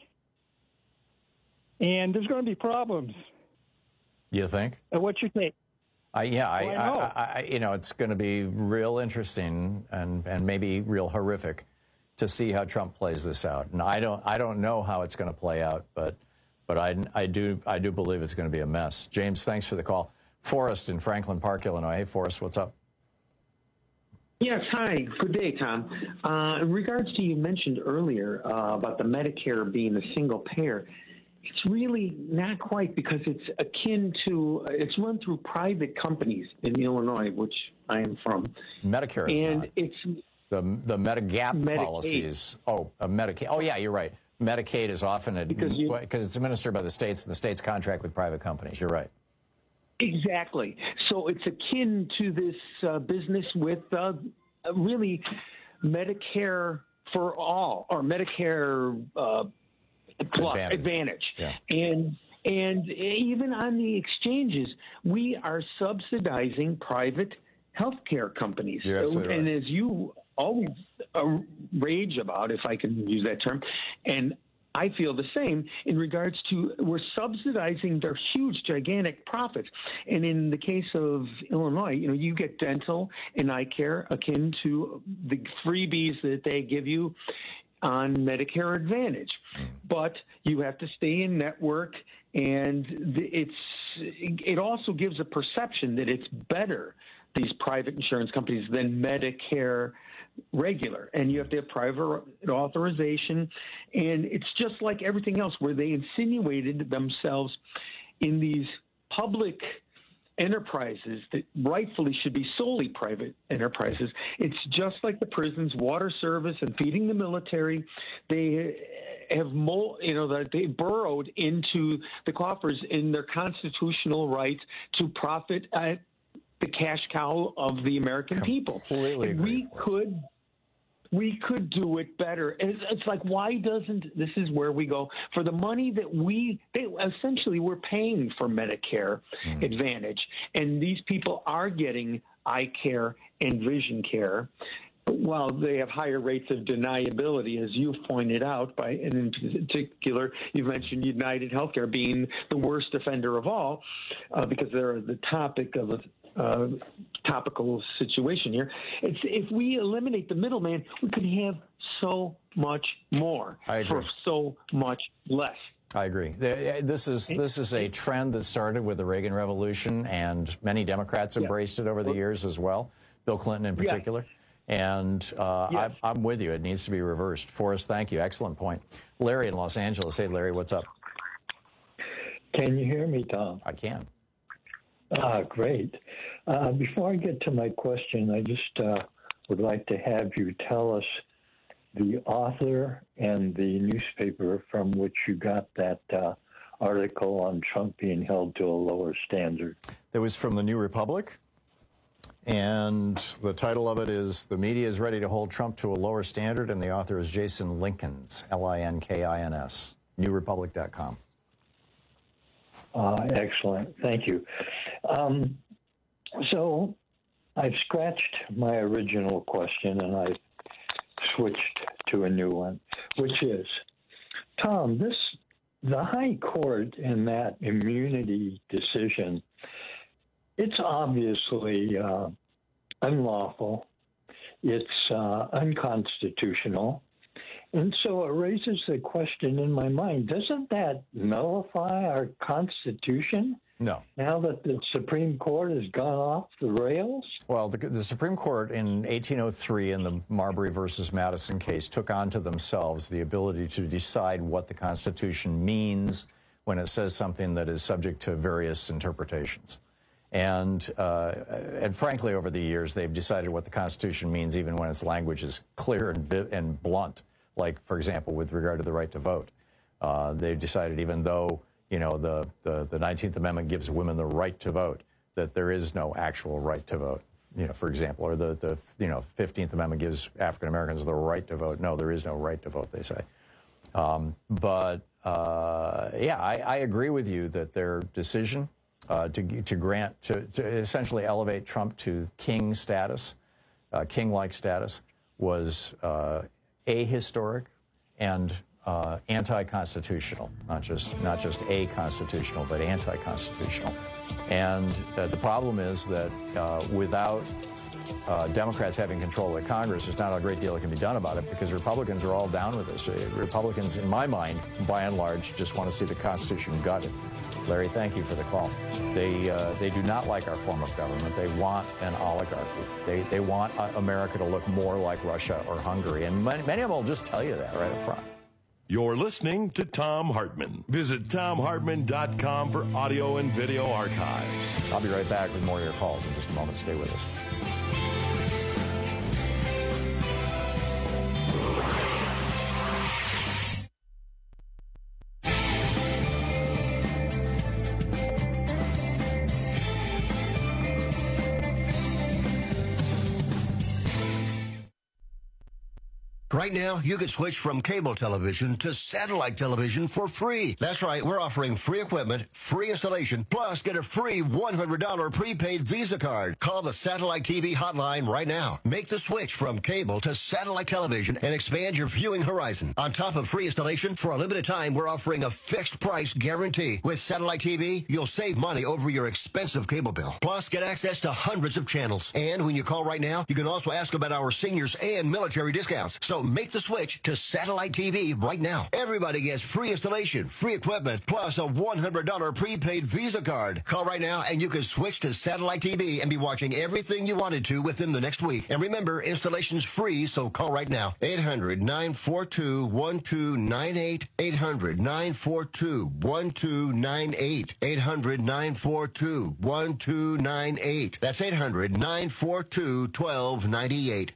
S8: And there's going to be problems.
S17: You think?
S8: And what's your take?
S17: It's going to be real interesting and maybe real horrific to see how Trump plays this out. And I don't know how it's going to play out, but I do believe it's going to be a mess. James, thanks for the call. Forrest in Franklin Park, Illinois. Hey, Forrest, what's up?
S9: Yes, hi. Good day, Tom. In regards to you mentioned earlier about the Medicare being a single payer, it's really not quite, because it's akin to, it's run through private companies in Illinois, which I am from.
S17: Medicare is
S9: and
S17: not.
S9: It's
S17: the Medigap
S9: Medicaid.
S17: policies. Medicaid. Oh, yeah, you're right. Medicaid is often because it's administered by the states, and the states contract with private companies. You're right.
S9: Exactly. So it's akin to this business with really Medicare for all, or Medicare Plus Advantage.
S17: Yeah.
S9: And even on the exchanges, we are subsidizing private healthcare companies.
S17: You're absolutely right.
S9: And as you always rage about, if I can use that term, and I feel the same in regards to, we're subsidizing their huge, gigantic profits. And in the case of Illinois, you get dental and eye care akin to the freebies that they give you on Medicare Advantage. But you have to stay in network, and it also gives a perception that it's better, these private insurance companies, than Medicare regular, and you have to have private authorization. And it's just like everything else, where they insinuated themselves in these public enterprises that rightfully should be solely private enterprises. It's just like the prisons, water service, and feeding the military. They have they burrowed into the coffers in their constitutional rights to profit at the cash cow of the American people.
S17: Completely agree.
S9: We could do it better. It's like, why doesn't, this is where we go, for the money that essentially we're paying for Medicare Advantage, and these people are getting eye care and vision care. While they have higher rates of deniability, as you've pointed out, and in particular, you've mentioned United Healthcare being the worst offender of all, because they're the topic of a topical situation here. If we eliminate the middleman, we could have so much more for so much less.
S17: I agree. This is a trend that started with the Reagan Revolution, and many Democrats embraced it over the years as well, Bill Clinton in particular. And I'm with you. It needs to be reversed. Forrest, thank you. Excellent point. Larry in Los Angeles. Hey, Larry, what's up?
S10: Can you hear me, Tom?
S17: I can.
S10: Great. Before I get to my question, I just would like to have you tell us the author and the newspaper from which you got that article on Trump being held to a lower standard.
S17: That was from the New Republic. And the title of it is "The Media is Ready to Hold Trump to a Lower Standard," and the author is Jason Linkins, Linkins, newrepublic.com.
S10: Excellent. Thank you. So I've scratched my original question and I've switched to a new one, which is, Tom, the High Court in that immunity decision, it's obviously unlawful. It's unconstitutional. And so it raises the question in my mind, doesn't that nullify our Constitution?
S17: No.
S10: Now that the Supreme Court has gone off the rails?
S17: Well, the Supreme Court in 1803 in the Marbury versus Madison case took onto themselves the ability to decide what the Constitution means when it says something that is subject to various interpretations. And frankly, over the years, they've decided what the Constitution means even when its language is clear and blunt. Like, for example, with regard to the right to vote. They've decided, even though, you know, the 19th Amendment gives women the right to vote, that there is no actual right to vote, you know, for example, or the 15th Amendment gives African Americans the right to vote. No, there is no right to vote, they say. Yeah, I agree with you that their decision to essentially elevate Trump to king status, king-like status, was ahistoric and anti-constitutional, not just a-constitutional, but anti-constitutional. And the problem is that without Democrats having control of Congress, there's not a great deal that can be done about it, because Republicans are all down with this. Republicans, in my mind, by and large, just want to see the Constitution gutted. Larry, thank you for the call. They do not like our form of government. They want an oligarchy. They want America to look more like Russia or Hungary. And many of them will just tell you that right up front.
S16: You're listening to Thom Hartmann. Visit ThomHartmann.com for audio and video archives.
S17: I'll be right back with more of your calls in just a moment. Stay with us.
S18: Right now, you can switch from cable television to satellite television for free. That's right, we're offering free equipment, free installation, plus get a free $100 prepaid Visa card. Call the Satellite TV hotline right now. Make the switch from cable to satellite television and expand your viewing horizon. On top of free installation, for a limited time, we're offering a fixed price guarantee. With Satellite TV, you'll save money over your expensive cable bill. Plus, get access to hundreds of channels. And when you call right now, you can also ask about our seniors and military discounts. So make the switch to Satellite TV right now. Everybody gets free installation, free equipment, plus a $100 prepaid Visa card. Call right now and you can switch to Satellite TV and be watching everything you wanted to within the next week. And remember, installation's free, so call right now. 800-942-1298. 800-942-1298. 800-942-1298. That's 800-942-1298.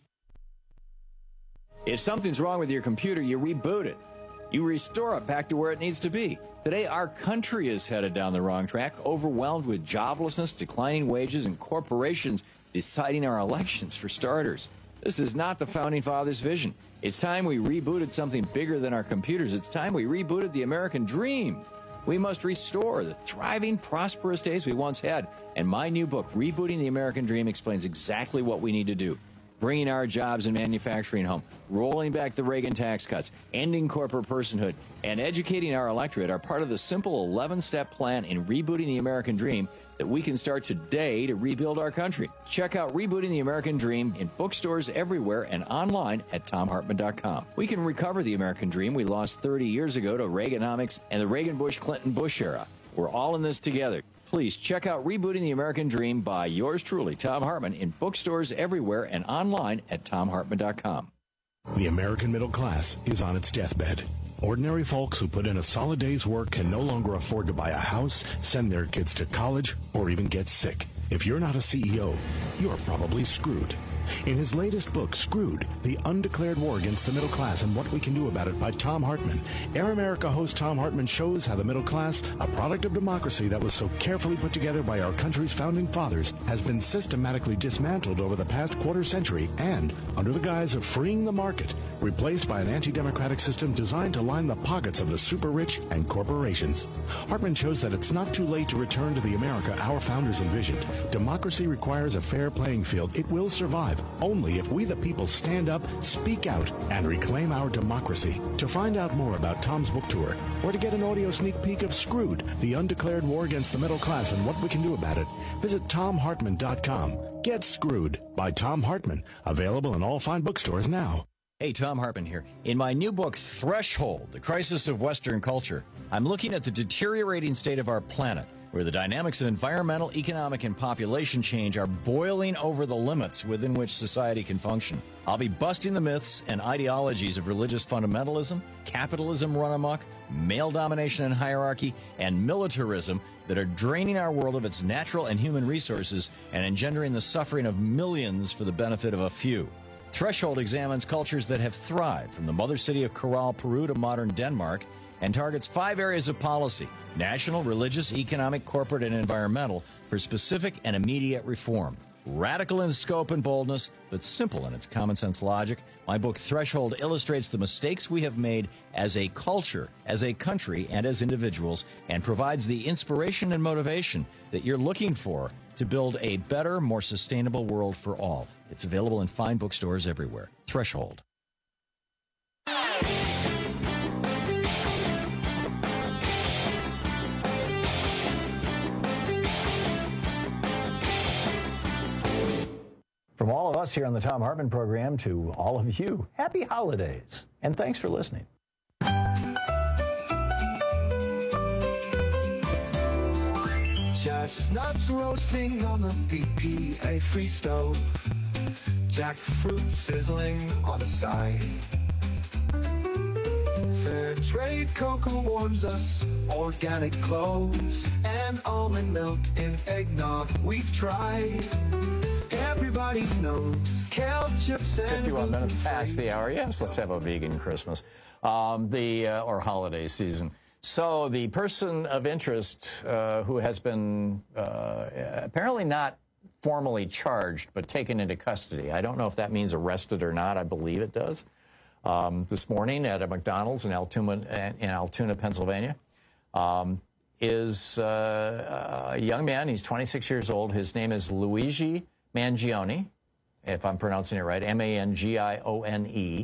S23: If something's wrong with your computer, you reboot it. You restore it back to where it needs to be. Today, our country is headed down the wrong track, overwhelmed with joblessness, declining wages, and corporations deciding our elections, for starters. This is not the Founding Fathers' vision. It's time we rebooted something bigger than our computers. It's time we rebooted the American dream. We must restore the thriving, prosperous days we once had. And my new book, Rebooting the American Dream, explains exactly what we need to do. Bringing our jobs and manufacturing home, rolling back the Reagan tax cuts, ending corporate personhood, and educating our electorate are part of the simple 11-step plan in Rebooting the American Dream that we can start today to rebuild our country. Check out Rebooting the American Dream in bookstores everywhere and online at ThomHartmann.com. We can recover the American dream we lost 30 years ago to Reaganomics and the Reagan-Bush-Clinton-Bush era. We're all in this together. Please check out Rebooting the American Dream by yours truly, Thom Hartmann, in bookstores everywhere and online at ThomHartmann.com.
S22: The American middle class is on its deathbed. Ordinary folks who put in a solid day's work can no longer afford to buy a house, send their kids to college, or even get sick. If you're not a CEO, you're probably screwed. In his latest book, Screwed, The Undeclared War Against the Middle Class and What We Can Do About It by Thom Hartmann, Air America host Thom Hartmann shows how the middle class, a product of democracy that was so carefully put together by our country's founding fathers, has been systematically dismantled over the past quarter century and, under the guise of freeing the market, replaced by an anti-democratic system designed to line the pockets of the super rich and corporations. Hartmann shows that it's not too late to return to the America our founders envisioned. Democracy requires a fair playing field. It will survive only if we the people stand up, speak out, and reclaim our democracy. To find out more about Tom's book tour, or to get an audio sneak peek of Screwed, The Undeclared War Against the Middle Class and What We Can Do About It, visit TomHartmann.com. Get Screwed by Thom Hartmann. Available in all fine bookstores now.
S23: Hey, Thom Hartmann here. In my new book, Threshold, The Crisis of Western Culture, I'm looking at the deteriorating state of our planet, where the dynamics of environmental, economic, and population change are boiling over the limits within which society can function. I'll be busting the myths and ideologies of religious fundamentalism, capitalism run amok, male domination and hierarchy, and militarism that are draining our world of its natural and human resources and engendering the suffering of millions for the benefit of a few. Threshold examines cultures that have thrived, from the mother city of Corral, Peru to modern Denmark, and targets 5 areas of policy: national, religious, economic, corporate, and environmental, for specific and immediate reform. Radical in scope and boldness, but simple in its common sense logic, my book Threshold illustrates the mistakes we have made as a culture, as a country, and as individuals, and provides the inspiration and motivation that you're looking for to build a better, more sustainable world for all. It's available in fine bookstores everywhere. Threshold. From all of us here on the Thom Hartmann program to all of you, happy holidays, and thanks for listening.
S24: Chestnuts roasting on the BPA-free stove, jackfruit sizzling on the side. Fair trade cocoa warms us, organic cloves, and almond milk in eggnog we've tried. Everybody knows kale chips and
S17: 51 minutes past the hour. Yes, let's have a vegan Christmas, or holiday season. So the person of interest who has been apparently not formally charged but taken into custody. I don't know if that means arrested or not. I believe it does. This morning at a McDonald's in Altoona, Pennsylvania, is a young man. He's 26 years old. His name is Luigi Mangione, if I'm pronouncing it right, Mangione.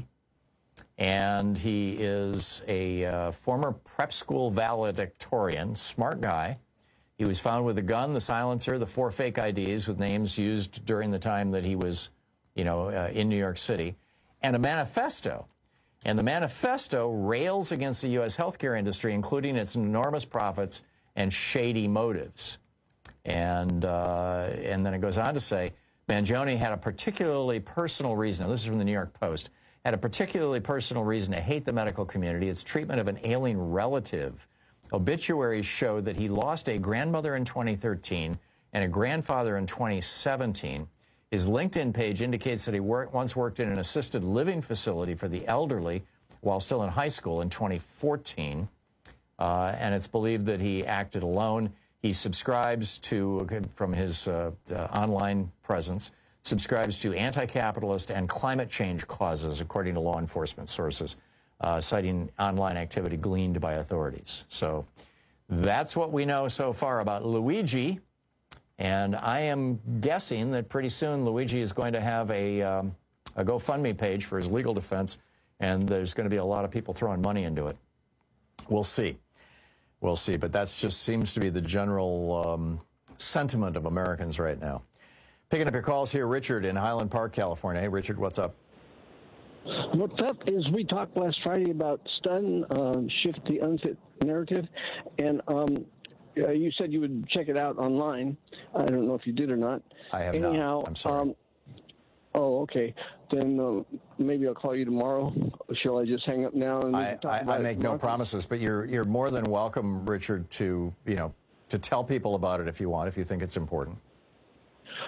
S17: And he is a former prep school valedictorian, smart guy. He was found with a gun, the silencer, the 4 fake IDs with names used during the time that he was, in New York City, and a manifesto. And the manifesto rails against the U.S. healthcare industry, including its enormous profits and shady motives. And then it goes on to say, Mangione had a particularly personal reason, now this is from the New York Post, had a particularly personal reason to hate the medical community, its treatment of an ailing relative. Obituaries show that he lost a grandmother in 2013 and a grandfather in 2017. His LinkedIn page indicates that he once worked in an assisted living facility for the elderly while still in high school in 2014. And it's believed that he acted alone. He subscribes to, from his online presence, subscribes to anti-capitalist and climate change causes, according to law enforcement sources, citing online activity gleaned by authorities. So that's what we know so far about Luigi. And I am guessing that pretty soon Luigi is going to have a GoFundMe page for his legal defense, and there's going to be a lot of people throwing money into it. We'll see. We'll see. But that just seems to be the general sentiment of Americans right now. Picking up your calls here, Richard in Highland Park, California. Hey, Richard, what's up?
S11: What's up is we talked last Friday about Stun, Shift the Unfit Narrative, and you said you would check it out online. I don't know if you did or not.
S17: I have not. I'm sorry.
S11: Oh, okay. Then maybe I'll call you tomorrow. Shall I just hang up now? And
S17: I make no promises, but you're more than welcome, Richard, to to tell people about it if you want, if you think it's important.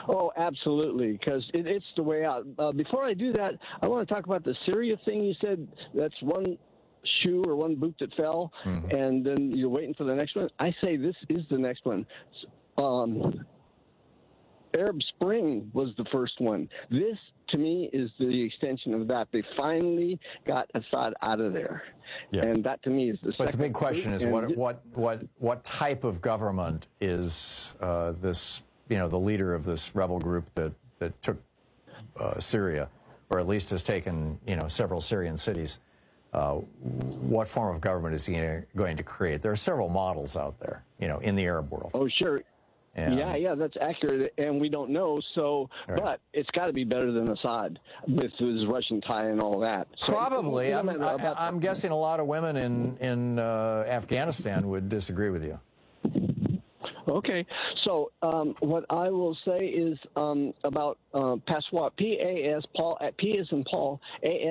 S11: Oh, absolutely, because it's the way out. Before I do that, I want to talk about the Syria thing. You said that's one shoe or one boot that fell, and then you're waiting for the next one. I say this is the next one. Arab Spring was the first one. This, to me, is the extension of that. They finally got Assad out of there, and that to me is the.
S17: But the big question is what type of government is this? You know, the leader of this rebel group that took Syria, or at least has taken several Syrian cities. What form of government is he going to create? There are several models out there, in the Arab world.
S11: Oh, sure. Yeah, that's accurate, and we don't know. So, but it's got to be better than Assad with his Russian tie and all that. So,
S17: probably. I'm guessing a lot of women in Afghanistan would disagree with you.
S11: Okay, so what I will say is about Passoir, P-A-S, Paul, P as in Paul,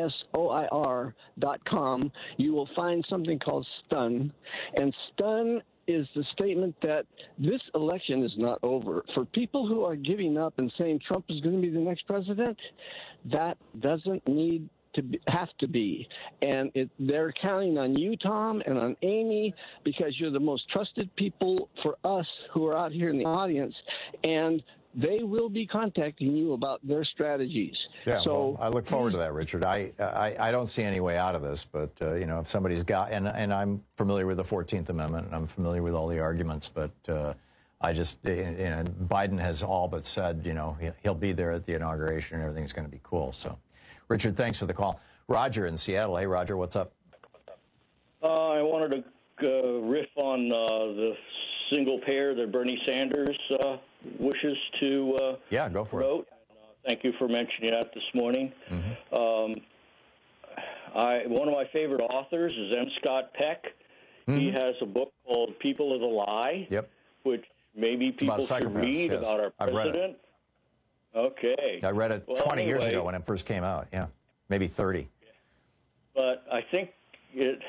S11: ASOIR.com, you will find something called STUN, and STUN is the statement that this election is not over. For people who are giving up and saying Trump is going to be the next president, that doesn't need to have to be. And they're counting on you, Tom, and on Amy, because you're the most trusted people for us who are out here in the audience. And they will be contacting you about their strategies.
S17: Yeah, so I look forward to that, Richard. I don't see any way out of this, but if somebody's got, and I'm familiar with the 14th Amendment, and I'm familiar with all the arguments, but I just, Biden has all but said, he'll be there at the inauguration and everything's going to be cool. So, Richard, thanks for the call. Roger in Seattle. Hey, Roger, what's up?
S12: I wanted to riff on the single payer that Bernie Sanders wishes to
S17: go for
S12: promote.
S17: it.
S12: Thank you for mentioning that this morning. One of my favorite authors is M. Scott Peck. He has a book called People of the Lie, which maybe people should read about our president.
S17: I've read it.
S12: Okay.
S17: I read it 20 years ago when it first came out, maybe 30.
S12: But I think his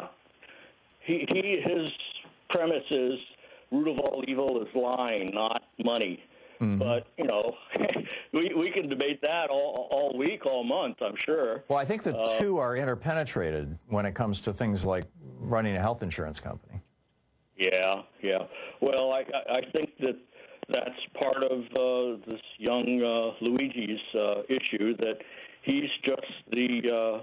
S12: premise is root of all evil is lying, not money. But, we can debate that all week, all month, I'm sure.
S17: Well, I think the two are interpenetrated when it comes to things like running a health insurance company. Yeah.
S12: Well, I think that's part of this young Luigi's issue, that he's just the,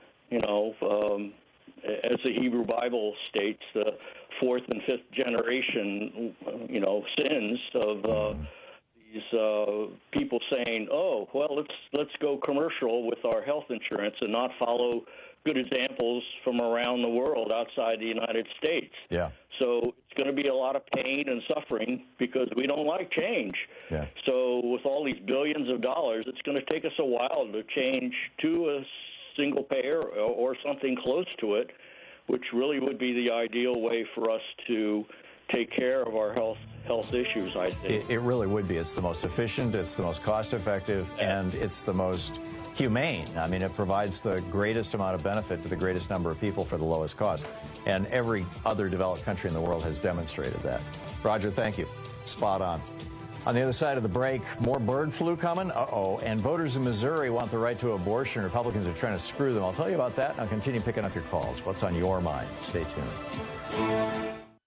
S12: as the Hebrew Bible states, the fourth and fifth generation, sins of these people saying, "Oh, well, let's go commercial with our health insurance and not follow good examples from around the world outside the United States."
S17: Yeah.
S12: So it's going to be a lot of pain and suffering because we don't like change.
S17: Yeah.
S12: So with all these billions of dollars, it's going to take us a while to change to a single payer or something close to it, which really would be the ideal way for us to take care of our health issues, I think.
S17: It really would be. It's the most efficient, it's the most cost-effective, and it's the most humane. I mean, it provides the greatest amount of benefit to the greatest number of people for the lowest cost. And every other developed country in the world has demonstrated that. Roger, thank you. Spot on. On the other side of the break, more bird flu coming? And voters in Missouri want the right to abortion. Republicans are trying to screw them. I'll tell you about that, and I'll continue picking up your calls. What's on your mind? Stay tuned.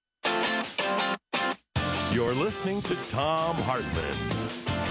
S16: You're listening to Thom Hartmann.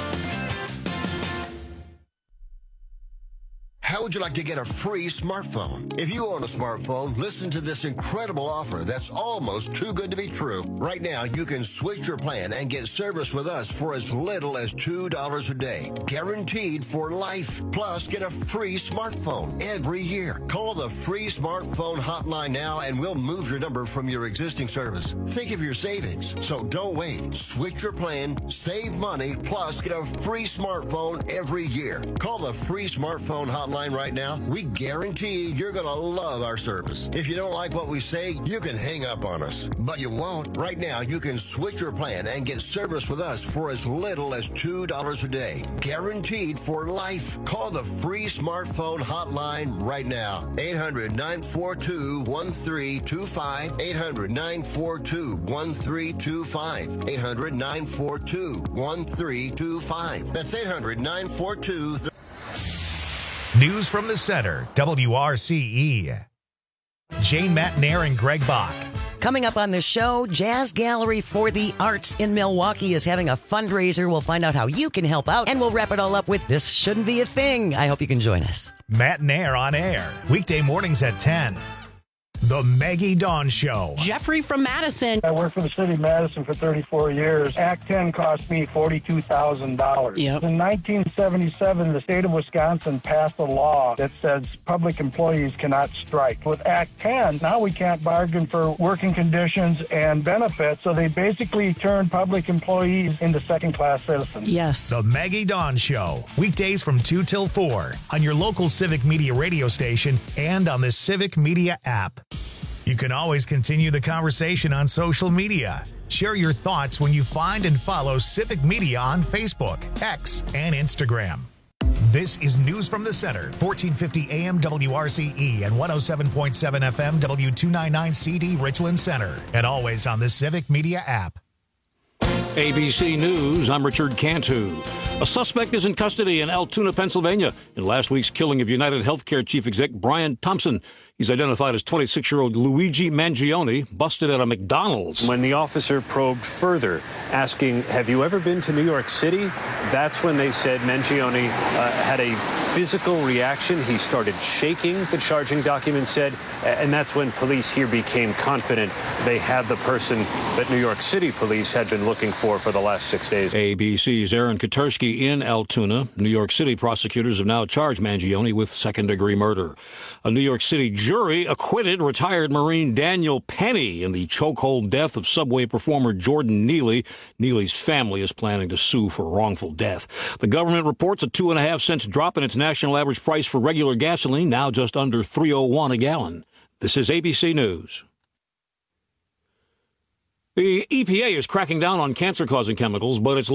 S18: How would you like to get a free smartphone? If you own a smartphone, listen to this incredible offer that's almost too good to be true. Right now, you can switch your plan and get service with us for as little as $2 a day. Guaranteed for life. Plus, get a free smartphone every year. Call the free smartphone hotline now and we'll move your number from your existing service. Think of your savings. So don't wait. Switch your plan, save money, plus get a free smartphone every year. Call the free smartphone hotline hotline right now, we guarantee you're going to love our service. If you don't like what we say, you can hang up on us. But you won't. Right now, you can switch your plan and get service with us for as little as $2 a day. Guaranteed for life. Call the free smartphone hotline right now. 800-942-1325. 800-942-1325. 800-942-1325. That's 800-942.
S1: News from the Center, WRCE. Jane Matnair and Greg Bach.
S13: Coming up on the show, Jazz Gallery for the Arts in Milwaukee is having a fundraiser. We'll find out how you can help out, and we'll wrap it all up with This Shouldn't Be a Thing. I hope you can join us.
S1: Matnair on air, weekday mornings at 10. The Maggie Dawn Show.
S14: Jeffrey from Madison.
S8: I worked for the city of Madison for 34 years. Act 10 cost me $42,000.
S14: Yep.
S8: In 1977, the state of Wisconsin passed a law that says public employees cannot strike. With Act 10, now we can't bargain for working conditions and benefits, so they basically turned public employees into second-class citizens.
S14: Yes.
S1: The Maggie Dawn Show. Weekdays from 2 till 4 on your local Civic Media radio station and on the Civic Media app. You can always continue the conversation on social media. Share your thoughts when you find and follow Civic Media on Facebook, X, and Instagram. This is News from the Center, 1450 AM WRCE and 107.7 FM W299 CD Richland Center, and always on the Civic Media app.
S15: ABC News, I'm Richard Cantu. A suspect is in custody in Altoona, Pennsylvania, in last week's killing of United Healthcare chief exec Brian Thompson. He's identified as 26-year-old Luigi Mangione, busted at a McDonald's.
S25: When the officer probed further, asking, have you ever been to New York City? That's when they said Mangione had a physical reaction. He started shaking, the charging document said, and that's when police here became confident they had the person that New York City police had been looking for the last 6 days.
S15: ABC's Aaron Katersky in Altoona. New York City prosecutors have now charged Mangione with second-degree murder. A New York City jury acquitted retired Marine Daniel Penny in the chokehold death of Subway performer Jordan Neely. Neely's family is planning to sue for wrongful death. The government reports a 2.5 cents drop in its national average price for regular gasoline, now just under $3.01 a gallon. This is ABC News. The EPA is cracking down on cancer-causing chemicals, but it's